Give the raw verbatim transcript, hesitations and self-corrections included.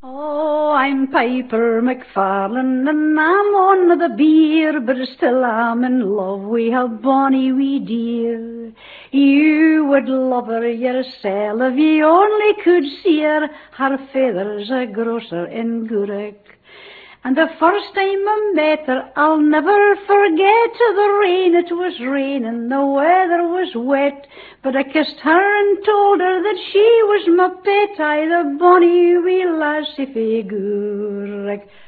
Oh, I'm Piper McFarlane and I'm on the beer, but still I'm in love with a bonny wee dear. You would love her yourself if you only could see her. Her father's a grocer in Gourock. And the first time I met her, I'll never forget the rain. It was raining, the weather was wet, but I kissed her and told her that she was my pet, aye, the bonny wee lassie fae Gourock.